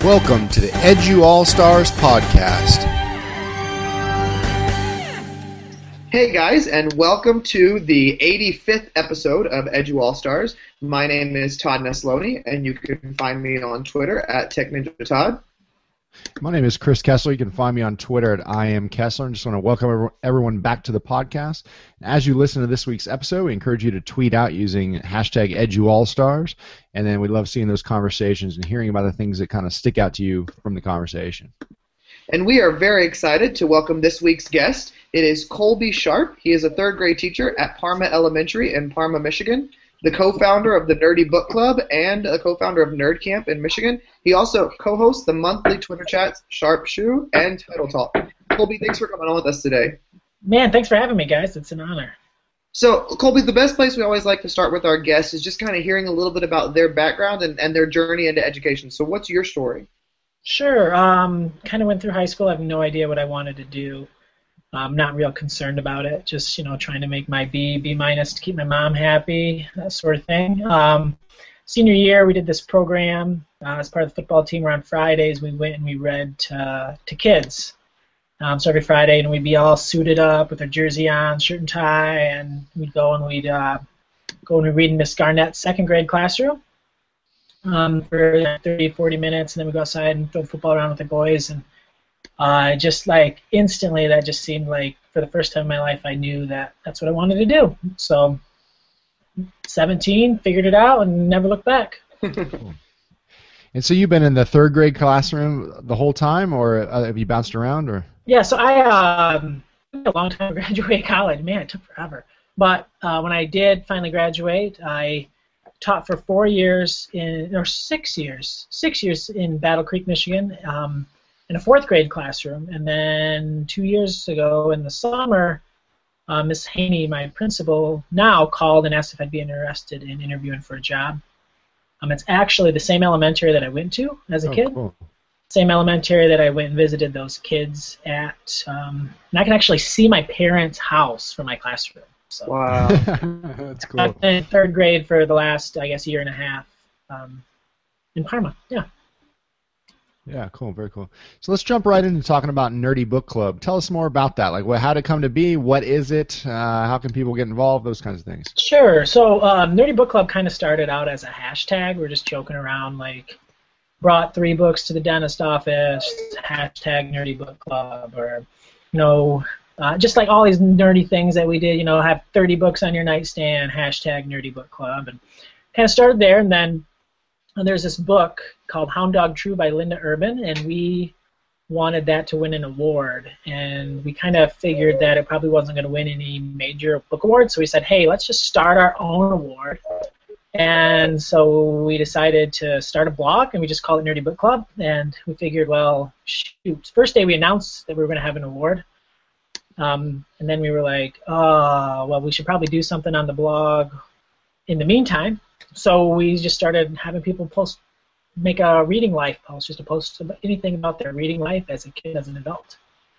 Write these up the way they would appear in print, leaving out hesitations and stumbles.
Welcome to the Edu All-Stars podcast. Hey guys, and welcome to the 85th episode of Edu All-Stars. My name is Todd Nesloni, and you can find me on Twitter at TechNinjaTodd. My name is Chris Kessler. You can find me on Twitter at IamKessler. And just want to welcome everyone back to the podcast. As you listen to this week's episode, we encourage you to tweet out using hashtag EduAllStars. And then we love seeing those conversations and hearing about the things that kind of stick out to you from the conversation. And we are very excited to welcome this week's guest. It is Colby Sharp. He is a third grade teacher at Parma Elementary in Parma, Michigan, the co-founder of the Nerdy Book Club and a co-founder of Nerd Camp in Michigan. He also co-hosts the monthly Twitter chats Sharp Shoe and Title Talk. Colby, thanks for coming on with us today. Man, thanks for having me, guys. It's an honor. So, Colby, the best place we always like to start with our guests is just kind of hearing a little bit about their background and their journey into education. So what's your story? Sure. Kind of went through high school. I have no idea what I wanted to do. I'm not real concerned about it. Just, trying to make my B minus to keep my mom happy, that sort of thing. Senior year, we did this program as part of the football team where on Fridays we went and we read to kids. So every Friday, and we'd be all suited up with our jersey on, shirt and tie, and we'd go and we'd read in Miss Garnett's second grade classroom for 30, 40 minutes, and then we'd go outside and throw the football around with the boys. And just like instantly, that just seemed like for the first time in my life, I knew that that's what I wanted to do. So 17, figured it out, and never looked back. And so you've been in the third grade classroom the whole time, or have you bounced around? Or Yeah, so I took a long time to graduate college. Man, it took forever. But when I did finally graduate, I taught for 6 years in Battle Creek, Michigan, in a fourth grade classroom. And then 2 years ago in the summer, Miss Haney, my principal now, called and asked if I'd be interested in interviewing for a job. It's actually the same elementary that I went to as a kid. Cool. Same elementary that I went and visited those kids at. And I can actually see my parents' house from my classroom. So Wow. That's cool. I've been in third grade for the last, I guess, year and a half in Parma. Yeah. Yeah, cool, very cool. So let's jump right into talking about Nerdy Book Club. Tell us more about that. Like, how did it come to be? What is it? How can people get involved? Those kinds of things. Sure. So Nerdy Book Club kind of started out as a hashtag. We're just joking around, like, brought 3 books to the dentist office, hashtag Nerdy Book Club, or, just like all these nerdy things that we did, have 30 books on your nightstand, hashtag Nerdy Book Club, and kind of started there. And then there's this book called Hound Dog True by Linda Urban, and we wanted that to win an award. And we kind of figured that it probably wasn't going to win any major book awards, so we said, hey, let's just start our own award. And so we decided to start a blog, and we just called it Nerdy Book Club. And we figured, well, shoot, first day we announced that we were going to have an award. And then we were like, well, we should probably do something on the blog in the meantime. So we just started having people make a reading life post, just to post anything about their reading life as a kid, as an adult.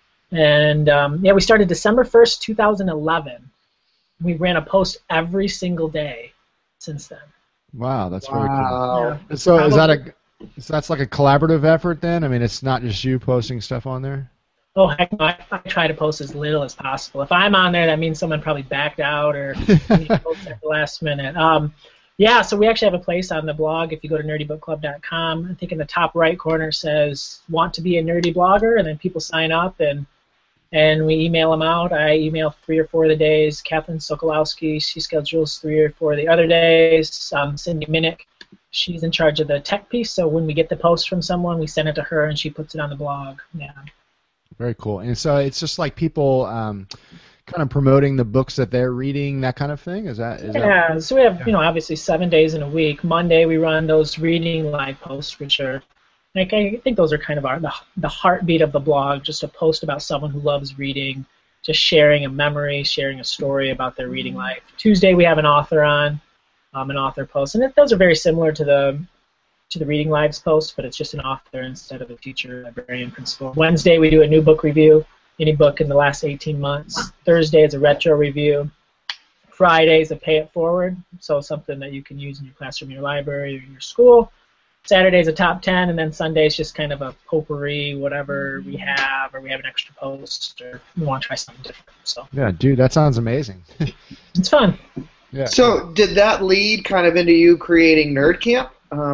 And we started December 1st, 2011. We ran a post every single day since then. Wow, that's very cool. Wow. Yeah. So that's like a collaborative effort then? I mean, it's not just you posting stuff on there? Oh, heck no, I try to post as little as possible. If I'm on there, that means someone probably backed out or posted at the last minute. So we actually have a place on the blog. If you go to nerdybookclub.com, I think in the top right corner says, want to be a nerdy blogger, and then people sign up, and we email them out. I email 3 or 4 of the days. Kathleen Sokolowski, she schedules 3 or 4 of the other days. Cindy Minnick, she's in charge of the tech piece, so when we get the post from someone, we send it to her, and she puts it on the blog. Yeah. Very cool. And so it's just like people kind of promoting the books that they're reading, that kind of thing? So we have, obviously 7 days in a week. Monday we run those reading live posts, which are, like, I think those are kind of the heartbeat of the blog, just a post about someone who loves reading, just sharing a memory, sharing a story about their reading life. Tuesday we have an author on, an author post, and those are very similar to the Reading Lives post, but it's just an author instead of a teacher, librarian, principal. Wednesday we do a new book review, any book in the last 18 months. Thursday is a retro review. Friday is a pay it forward, so something that you can use in your classroom, your library, or your school. Saturday's a top 10, and then Sunday's just kind of a potpourri, whatever we have, or we have an extra post, or we want to try something different. So Yeah, dude, that sounds amazing. it's fun. Yeah. So did that lead kind of into you creating Nerd Camp?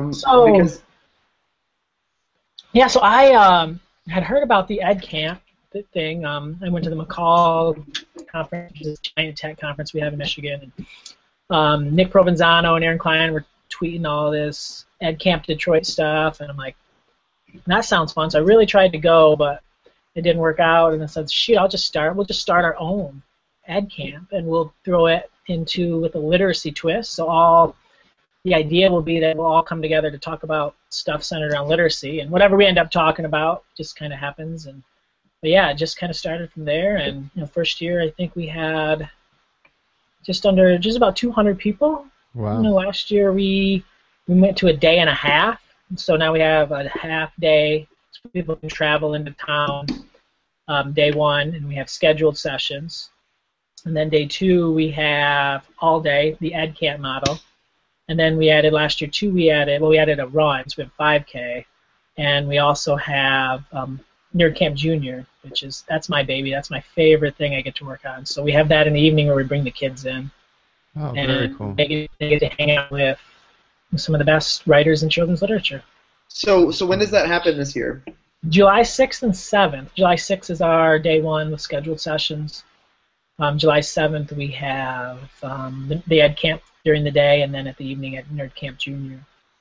So I had heard about the Ed Camp thing. I went to the McCall conference, which is a giant tech conference we have in Michigan. And, Nick Provenzano and Aaron Klein were tweeting all this Ed Camp Detroit stuff, and I'm like, that sounds fun. So I really tried to go, but it didn't work out. And I said, shoot, we'll just start our own Ed Camp, and we'll throw it into with a literacy twist. So the idea will be that we'll all come together to talk about stuff centered around literacy, and whatever we end up talking about just kind of happens. But yeah, it just kind of started from there. And first year I think we had just about 200 people. Wow. Last year we went to a day and a half, so now we have a half day so people can travel into town. Day one, and we have scheduled sessions, and then day two we have all day, the Ed Camp model. And then we added last year too. We added a run, so we have 5K, and we also have Nerd Camp Junior, that's my baby. That's my favorite thing I get to work on. So we have that in the evening where we bring the kids in. Oh, and very cool. They get to hang out with some of the best writers in children's literature. So when does that happen this year? July 6th and 7th. July 6th is our day one with scheduled sessions. July 7th we have the Ed Camp during the day, and then at the evening at Nerd Camp Junior.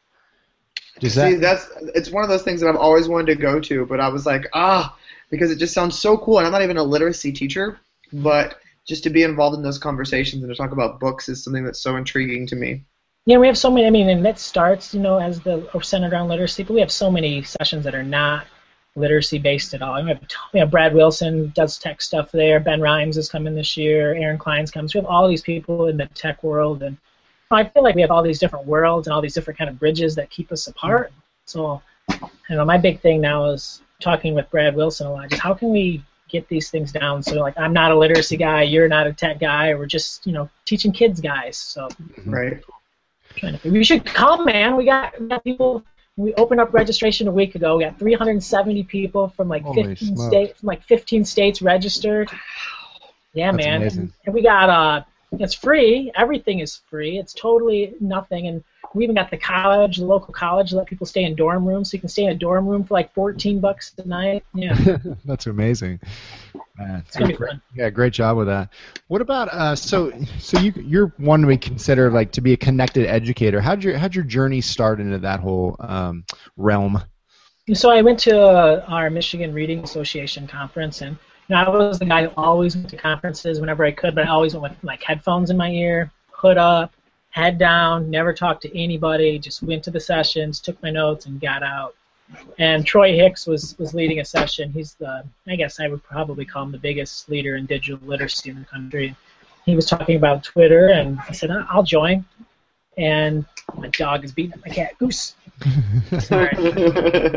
It's one of those things that I've always wanted to go to, but I was like, because it just sounds so cool, and I'm not even a literacy teacher, but just to be involved in those conversations and to talk about books is something that's so intriguing to me. Yeah, we have so many, and that starts, as centered around literacy, but we have so many sessions that are not literacy-based at all. We have Brad Wilson does tech stuff there, Ben Rhymes is coming this year, Aaron Klein's coming. So we have all these people in the tech world, and I feel like we have all these different worlds and all these different kind of bridges that keep us apart. So, my big thing now is talking with Brad Wilson a lot, just how can we get these things down so, like, I'm not a literacy guy, you're not a tech guy, we're just, teaching kids guys. So, right. We should come, man. We got people. We opened up registration a week ago. We got 370 people from 15 states registered. Yeah, That's man. amazing. And we got it's free. Everything is free. It's totally nothing. And we even got the local college, let people stay in dorm rooms, so you can stay in a dorm room for like $14 a night. Yeah. That's amazing. It's gonna be fun. Yeah, great job with that. What about so you're one we consider like to be a connected educator. How'd your journey start into that whole realm? So I went to our Michigan Reading Association conference, and I was the guy who always went to conferences whenever I could, but I always went with like headphones in my ear, hood up, head down, never talked to anybody, just went to the sessions, took my notes, and got out. And Troy Hicks was leading a session. He's I guess I would probably call him the biggest leader in digital literacy in the country. He was talking about Twitter, and I said, I'll join. And my dog is beating up my cat, Goose. Sorry.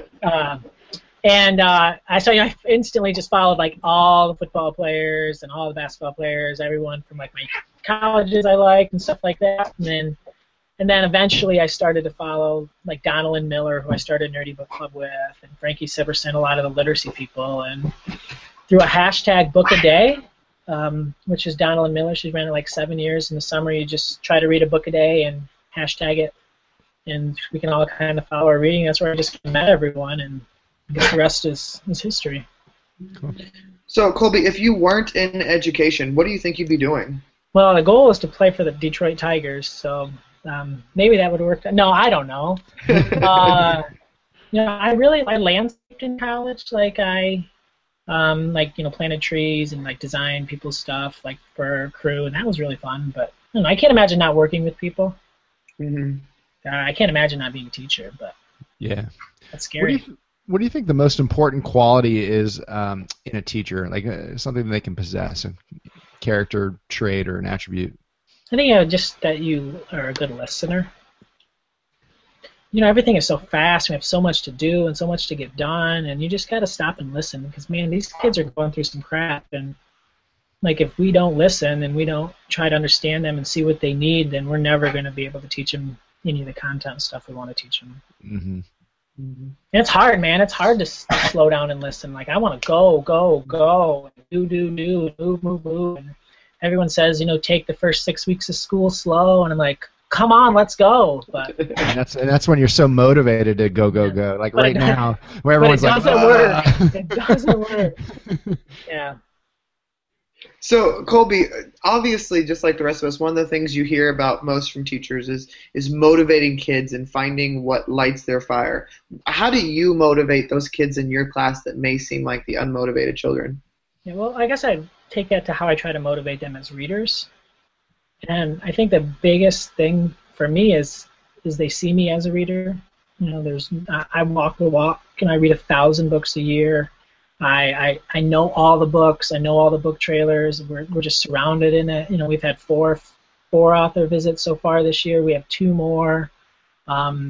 I instantly just followed like all the football players and all the basketball players, everyone from like my colleges I liked and stuff like that. And then eventually I started to follow like Donalyn Miller, who I started Nerdy Book Club with, and Frankie Siverson, a lot of the literacy people, and through a hashtag Book a Day, which is Donalyn Miller. She's ran it like 7 years. In the summer, you just try to read a book a day and hashtag it, and we can all kind of follow our reading. That's where I just met everyone, and I guess the rest is history. Cool. So, Colby, if you weren't in education, what do you think you'd be doing? Well, the goal is to play for the Detroit Tigers, so maybe that would work. No, I don't know. I landscaped in college. Like I planted trees and like designed people's stuff like for crew, and that was really fun. But I can't imagine not working with people. Mm-hmm. I can't imagine not being a teacher, but yeah, that's scary. What do you think the most important quality is in a teacher? Like something they can possess, a character trait or an attribute? I think just that you are a good listener. Everything is so fast. We have so much to do and so much to get done, and you just got to stop and listen because, man, these kids are going through some crap, and like if we don't listen and we don't try to understand them and see what they need, then we're never going to be able to teach them any of the content stuff we want to teach them. Mm-hmm. And it's hard, man. It's hard to slow down and listen. Like, I want to go, do, move. And everyone says, take the first 6 weeks of school slow, and I'm like, come on, let's go. But and that's when you're so motivated to go. Like right now, where everyone's like, it doesn't work. Yeah. So, Colby, obviously, just like the rest of us, one of the things you hear about most from teachers is motivating kids and finding what lights their fire. How do you motivate those kids in your class that may seem like the unmotivated children? Yeah, well, I guess I take that to how I try to motivate them as readers. And I think the biggest thing for me is they see me as a reader. I walk the walk, and I read 1,000 books a year. I know all the books. I know all the book trailers. We're just surrounded in it. We've had four author visits so far this year. We have 2 more. I have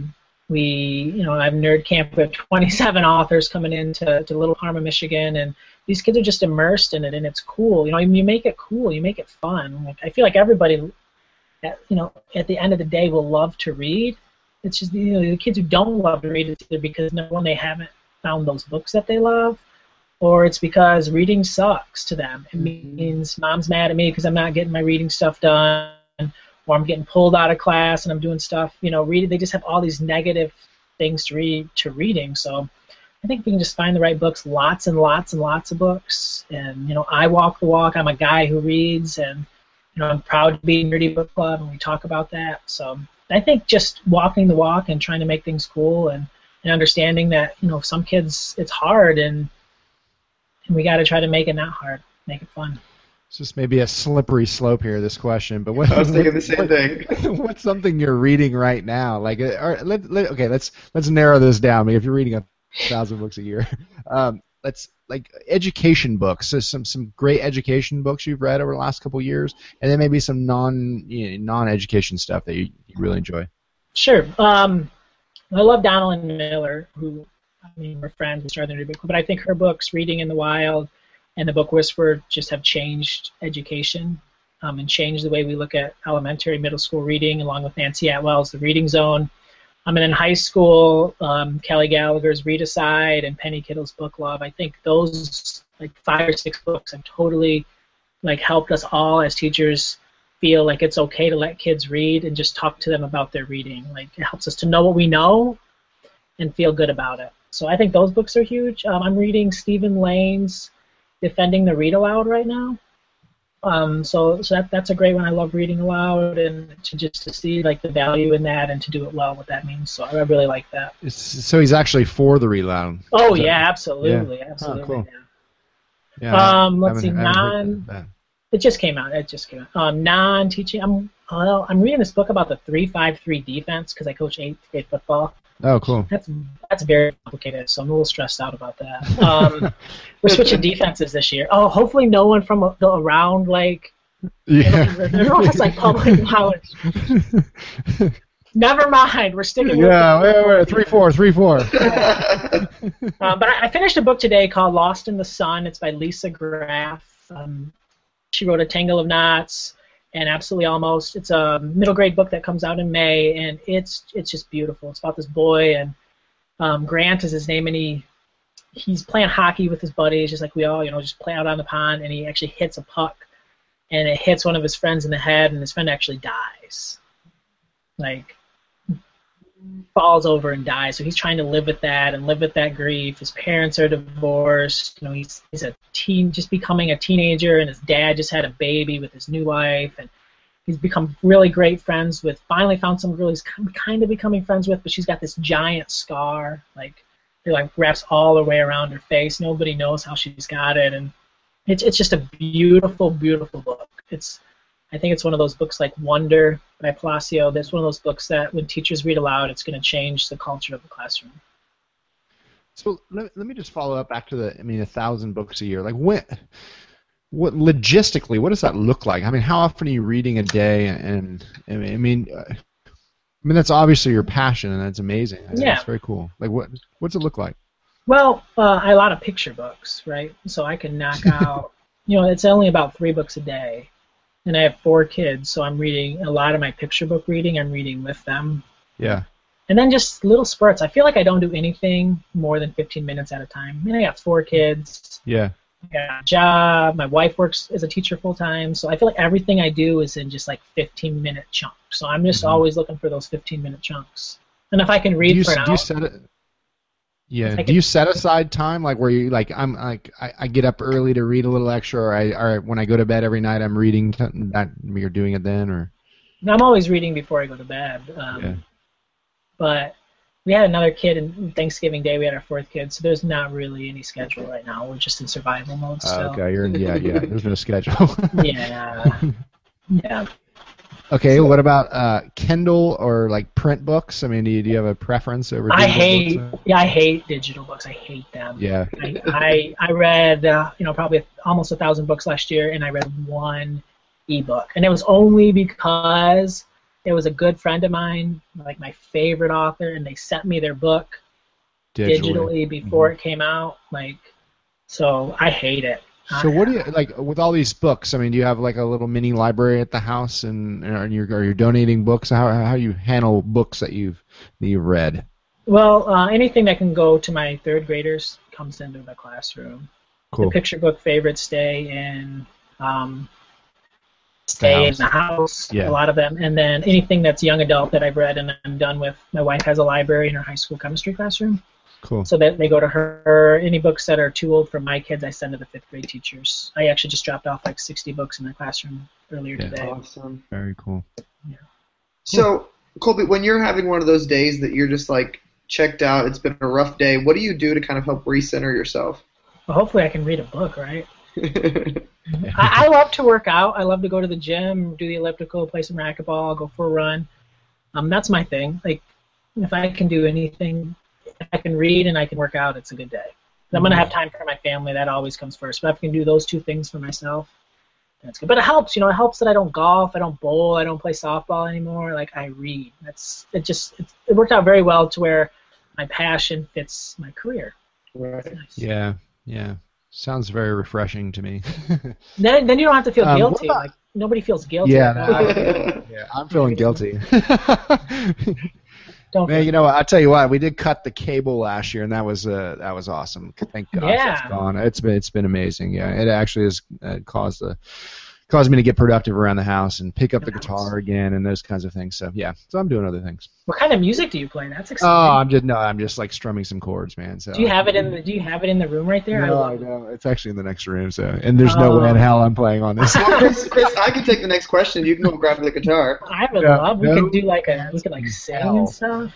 Nerd Camp. We have 27 authors coming to Little Parma, Michigan, and these kids are just immersed in it, and it's cool. You make it cool. You make it fun. Like, I feel like everybody, at the end of the day, will love to read. It's just the kids who don't love to read, it's either because number one, they haven't found those books that they love, or it's because reading sucks to them. It means mom's mad at me because I'm not getting my reading stuff done, or I'm getting pulled out of class and I'm doing stuff. They just have all these negative things to reading. So I think if we can just find the right books, lots and lots and lots of books. And I walk the walk. I'm a guy who reads, and I'm proud to be in Nerdy Book Club, and we talk about that. So I think just walking the walk and trying to make things cool, and understanding that some kids it's hard, and we got to try to make it not hard, make it fun. It's just maybe a slippery slope here, this question. But I was thinking the same thing. What's something you're reading right now? Like, let's narrow this down. I mean, if you're reading 1,000 books a year, let's like education books. So some great education books you've read over the last couple of years, and then maybe some non-education stuff that you really enjoy. Sure. I love Donalyn Miller, who, we're friends. We started the Nerdy Book Club, but I think her books, Reading in the Wild and The Book Whisperer, just have changed education and changed the way we look at elementary, middle school reading, along with Nancy Atwell's The Reading Zone. And in high school, Kelly Gallagher's Read Aside and Penny Kittle's Book Love. I think those 5 or 6 books have totally helped us all as teachers feel like it's okay to let kids read and just talk to them about their reading. It helps us to know what we know and feel good about it. So I think those books are huge. I'm reading Stephen Lane's Defending the Read Aloud right now. So that's a great one. I love reading aloud, and to see the value in that and to do it well, what that means. So I really like that. So he's actually for the read aloud. Oh yeah, absolutely, yeah. Absolutely. Oh, cool. Yeah. Let's see, It just came out. Non-teaching. I'm reading this book about the 3-5-3 defense because I coach 8th grade football. Oh, cool. That's very complicated, so I'm a little stressed out about that. We're switching defenses this year. Oh, hopefully no one from around everyone has public knowledge. Never mind, we're sticking with it. Yeah, wait, 3-4. But I finished a book today called Lost in the Sun. It's by Lisa Graff. She wrote A Tangle of Knots and Absolutely Almost. It's a middle grade book that comes out in May, and it's just beautiful. It's about this boy, and Grant is his name, and he's playing hockey with his buddies, just like we all, just play out on the pond, and he actually hits a puck, and it hits one of his friends in the head, and his friend actually dies. Falls over and dies. So he's trying to live with that and live with that grief. His parents are divorced. He's a teen, just becoming a teenager, and his dad just had a baby with his new wife, and he's become really great friends with. Finally found some girl he's kind of becoming friends with, but she's got this giant scar, it wraps all the way around her face. Nobody knows how she's got it, and it's just a beautiful, beautiful book. I think it's one of those books like Wonder by Palacio. That's one of those books that when teachers read aloud, it's going to change the culture of the classroom. So let me just follow up back to 1,000 books a year. What logistically, what does that look like? How often are you reading a day? And that's obviously your passion, and that's amazing. It's very cool. What's it look like? Well, I a lot of picture books, right? So I can knock out. It's only about 3 books a day. And I have 4 kids, so I'm reading a lot of my picture book reading. I'm reading with them. Yeah. And then just little spurts. I feel like I don't do anything more than 15 minutes at a time. I mean, I got 4 kids. Yeah. I got a job. My wife works as a teacher full time. So I feel like everything I do is in just like 15-minute chunks. So I'm just always looking for those 15-minute chunks. And if I can read for an hour. Do you set it? Yeah. Do you set aside time, like where you like I get up early to read a little extra, or when I go to bed every night I'm reading? That you're doing it then, or? I'm always reading before I go to bed. Yeah. But we had another kid in Thanksgiving Day. We had our 4th kid, so there's not really any schedule right now. We're just in survival mode still. Okay, yeah. There's no schedule. Yeah. Yeah. Okay, what about Kindle or like print books? I mean, do you have a preference over? I hate digital books. I hate them. Yeah. I read probably almost 1,000 books last year, and I read 1 ebook, and it was only because it was a good friend of mine, like my favorite author, and they sent me their book digitally before it came out. Like, so I hate it. So what do you like with all these books? I mean, do you have like a little mini library at the house, and are you donating books? How you handle books that you've read? Well, anything that can go to my 3rd graders comes into the classroom. Cool. The picture book favorites stay in the house. Yeah. A lot of them, and then anything that's young adult that I've read and I'm done with. My wife has a library in her high school chemistry classroom. Cool. So that they go to her. Any books that are too old for my kids, I send to the 5th grade teachers. I actually just dropped off like 60 books in the classroom earlier today. Awesome. Very cool. Yeah. So, Colby, when you're having one of those days that you're just like checked out, it's been a rough day, what do you do to kind of help recenter yourself? Well, hopefully I can read a book, right? I love to work out. I love to go to the gym, do the elliptical, play some racquetball, go for a run. That's my thing. Like, if I can do anything, if I can read and I can work out, it's a good day. I'm going to have time for my family. That always comes first. But if I can do those 2 things for myself, that's good. But it helps. It helps that I don't golf, I don't bowl, I don't play softball anymore. Like, I read. It worked out very well to where my passion fits my career. Right. Nice. Yeah. Sounds very refreshing to me. Then you don't have to feel guilty. Like, nobody feels guilty. Yeah, I'm feeling guilty. Don't Man, you know what? I'll tell you what. We did cut the cable last year, and that was awesome. Thank God Yeah. it's gone. It's been amazing. Yeah, it actually has caused me to get productive around the house and pick up the guitar again and those kinds of things. So yeah, so I'm doing other things. What kind of music do you play? That's exciting. I'm just like strumming some chords, man. So Do you have it in the room right there? No, I don't. It's actually in the next room. So and there's no way in hell I'm playing on this. Well, Chris, I can take the next question. You can go grab the guitar. I would love. We could do we could sing and stuff.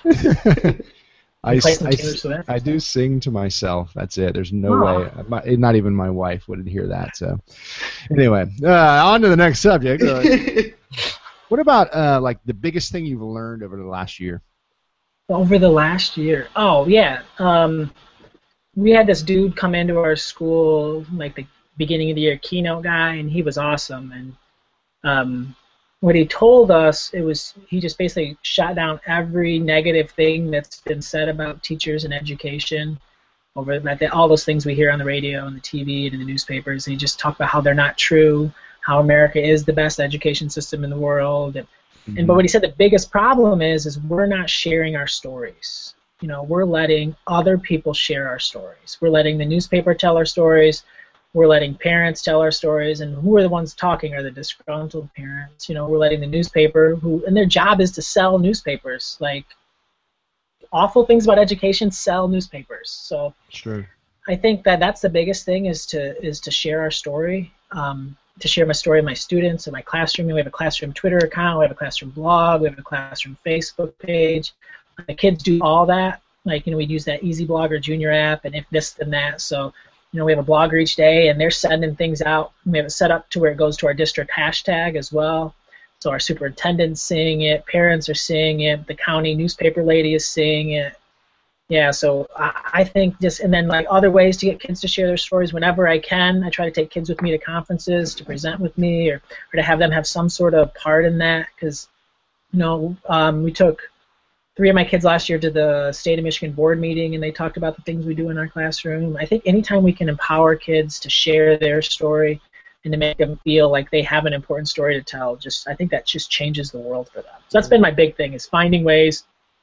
I do sing to myself. That's it. There's no way. Not even my wife would hear that. So, anyway, on to the next subject. What about like the biggest thing you've learned over the last year? Over the last year? Oh yeah. We had this dude come into our school like the beginning of the year keynote guy, and he was awesome. And what he told us, he just basically shot down every negative thing that's been said about teachers and education over all those things we hear on the radio and the TV and in the newspapers. And he just talked about how they're not true, how America is the best education system in the world. But what he said the biggest problem is we're not sharing our stories. We're letting other people share our stories. We're letting the newspaper tell our stories. We're letting parents tell our stories, and who are the ones talking are the disgruntled parents. We're letting the newspaper, and their job is to sell newspapers. Like, awful things about education sell newspapers. So Sure. I think that's the biggest thing is to share our story, to share my story with my students in my classroom. We have a classroom Twitter account, we have a classroom blog, we have a classroom Facebook page. The kids do all that. Like, we use that Easy Blogger Junior app, and if this and that. So we have a blogger each day, and they're sending things out. We have it set up to where it goes to our district hashtag as well. So our superintendent's seeing it, parents are seeing it, the county newspaper lady is seeing it. Yeah, so I think and then like other ways to get kids to share their stories whenever I can. I try to take kids with me to conferences to present with me or to have them have some sort of part in that because, we took 3 of my kids last year to the State of Michigan board meeting, and they talked about the things we do in our classroom. I think anytime we can empower kids to share their story and to make them feel like they have an important story to tell, I think that just changes the world for them. So that's been my big thing is finding ways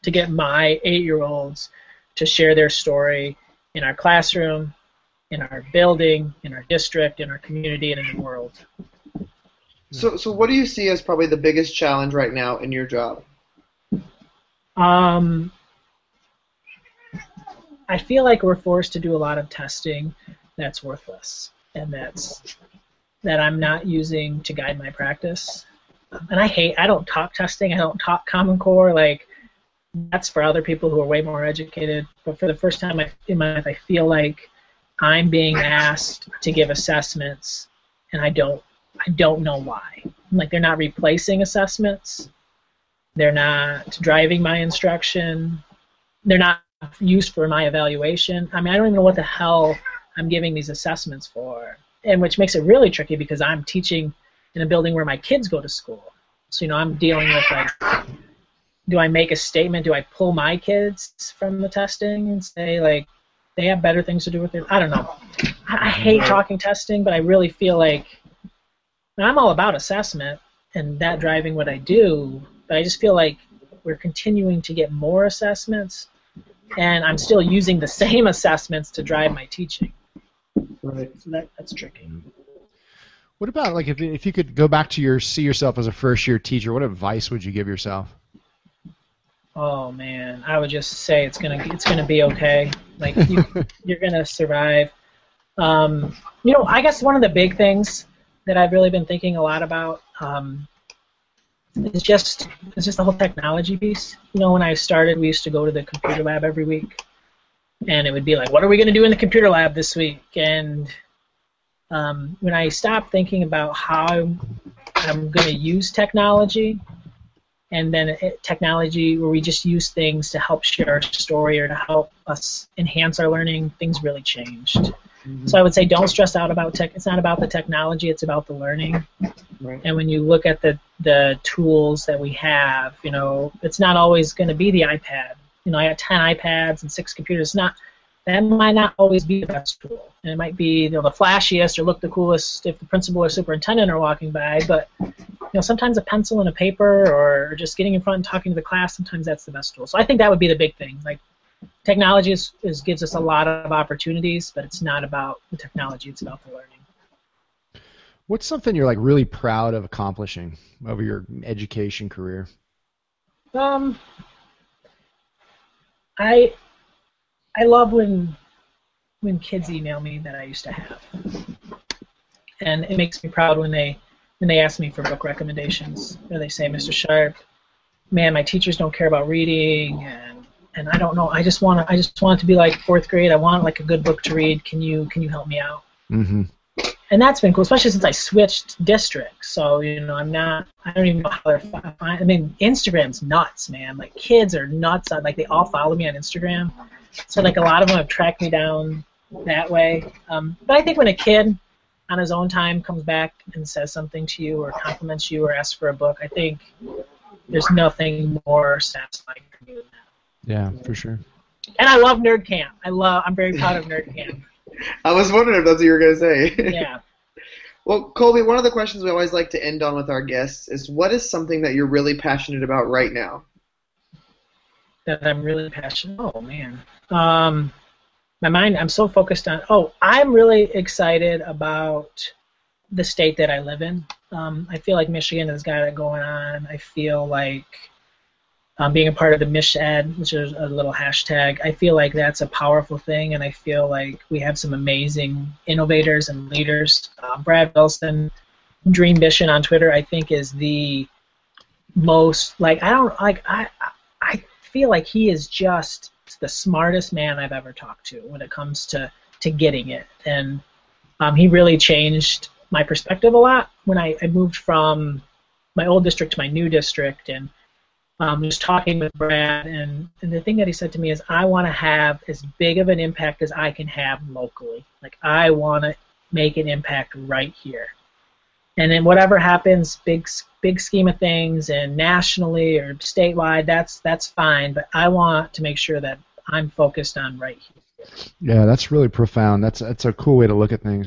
to get my 8-year-olds to share their story in our classroom, in our building, in our district, in our community, and in the world. So what do you see as probably the biggest challenge right now in your job? I feel like we're forced to do a lot of testing that's worthless, and that I'm not using to guide my practice. And I don't talk testing, I don't talk Common Core, like, that's for other people who are way more educated. But for the first time in my life, I feel like I'm being asked to give assessments, and I don't know why. Like, they're not replacing assessments. They're not driving my instruction. They're not used for my evaluation. I mean, I don't even know what the hell I'm giving these assessments for, and which makes it really tricky because I'm teaching in a building where my kids go to school. So, I'm dealing with, like, do I make a statement? Do I pull my kids from the testing and say, like, they have better things to do with it? I don't know. I hate talking testing, but I really feel like I'm all about assessment and that driving what I do, but I just feel like we're continuing to get more assessments, and I'm still using the same assessments to drive my teaching. Right. So that's tricky. What about, like, if you could go back to see yourself as a first-year teacher, what advice would you give yourself? Oh man, I would just say it's gonna be okay. Like, you're gonna survive. I guess one of the big things that I've really been thinking a lot about is just the whole technology piece. When I started, we used to go to the computer lab every week, and it would be like, what are we gonna do in the computer lab this week? And when I stopped thinking about how I'm gonna use technology, and then technology where we just use things to help share our story or to help us enhance our learning, things really changed. Mm-hmm. So I would say don't stress out about tech. It's not about the technology, it's about the learning. Right. And when you look at the tools that we have, it's not always going to be the iPad. I have 10 iPads and 6 computers. That might not always be the best tool. And it might be the flashiest or look the coolest if the principal or superintendent are walking by, but sometimes a pencil and a paper or just getting in front and talking to the class, sometimes that's the best tool. So I think that would be the big thing. Like, technology gives us a lot of opportunities, but it's not about the technology, it's about the learning. What's something you're, like, really proud of accomplishing over your education career? I love when kids email me that I used to have. And it makes me proud when they ask me for book recommendations, or they say, Mr. Sharp, man, my teachers don't care about reading, and I don't know. I just want it to be like 4th grade. I want, like, a good book to read. Can you help me out? Mm-hmm. And that's been cool, especially since I switched districts. So I don't even know how they're. I mean, Instagram's nuts, man. Like, kids are nuts. Like, they all follow me on Instagram. So, like, a lot of them have tracked me down that way. But I think when a kid on his own time comes back and says something to you or compliments you or asks for a book, I think there's nothing more satisfying for me than that. Yeah, for sure. And I love Nerd Camp. I'm very proud of Nerd Camp. I was wondering if that's what you were going to say. Yeah. Well, Colby, one of the questions we always like to end on with our guests is, what is something that you're really passionate about right now? That I'm really passionate. Oh, man. My mind, I'm so focused on, I'm really excited about the state that I live in. I feel like Michigan has got it going on. I feel like being a part of the MishEd, which is a little hashtag, I feel like that's a powerful thing, and I feel like we have some amazing innovators and leaders. Brad Wilson, Dream Vision on Twitter, I think is the most, I feel like he is just the smartest man I've ever talked to when it comes to getting it. And he really changed my perspective a lot when I moved from my old district to my new district, and just talking with Brad, and the thing that he said to me is, I want to have as big of an impact as I can have locally. Like, I want to make an impact right here. And then whatever happens, big scheme of things, and nationally or statewide, that's fine. But I want to make sure that I'm focused on right here. Yeah, that's really profound. That's a cool way to look at things,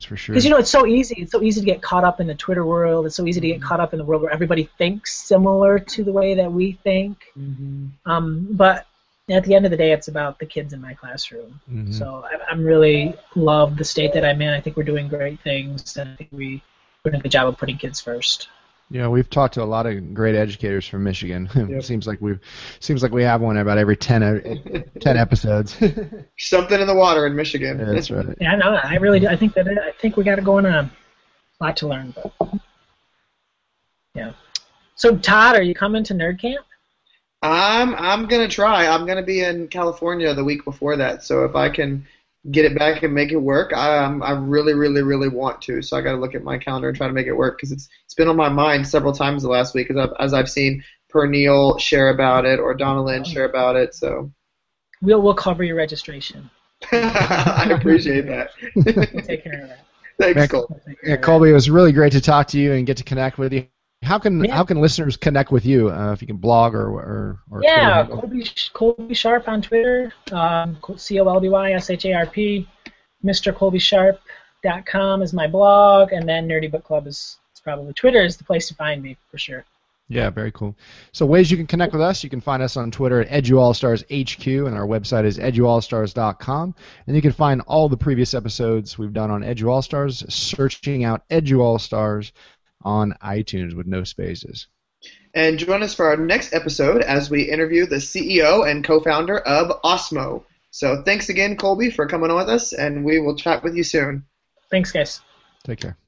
That's for sure. Because it's so easy. It's so easy to get caught up in the Twitter world. It's so easy to get caught up in the world where everybody thinks similar to the way that we think. But at the end of the day, it's about the kids in my classroom. So I'm really love the state that I'm in. I think we're doing great things, and I think we're doing a good job of putting kids first. Yeah, we've talked to a lot of great educators from Michigan. Yep. Seems like we have one about every 10 episodes. Something in the water in Michigan. Yeah, that's right. Yeah, no, I really do. I think we got it going on. A lot to learn, but yeah. So Todd, are you coming to Nerd Camp? I'm gonna try. I'm gonna be in California the week before that, so if I can get it back and make it work, I really, really, really want to. So I got to look at my calendar and try to make it work because it's been on my mind several times the last week as I've seen Pernille share about it or Donna Lynn share about it. So we'll cover your registration. I appreciate that. We'll take care of that. Thanks, Cole. Yeah, Colby, it was really great to talk to you and get to connect with you. How can listeners connect with you? If you can blog or yeah, Colby Sharp on Twitter, ColbySharp. MrColbySharp.com is my blog, and then Nerdy Book Club is probably Twitter is the place to find me for sure. Yeah, very cool. So ways you can connect with us, you can find us on Twitter at EduAllStarsHQ, and our website is eduallstars.com. And you can find all the previous episodes we've done on Edu All Stars, searching out Edu All Stars on iTunes with no spaces. And join us for our next episode as we interview the CEO and co-founder of Osmo. So thanks again, Colby, for coming on with us, and we will chat with you soon. Thanks, guys. Take care.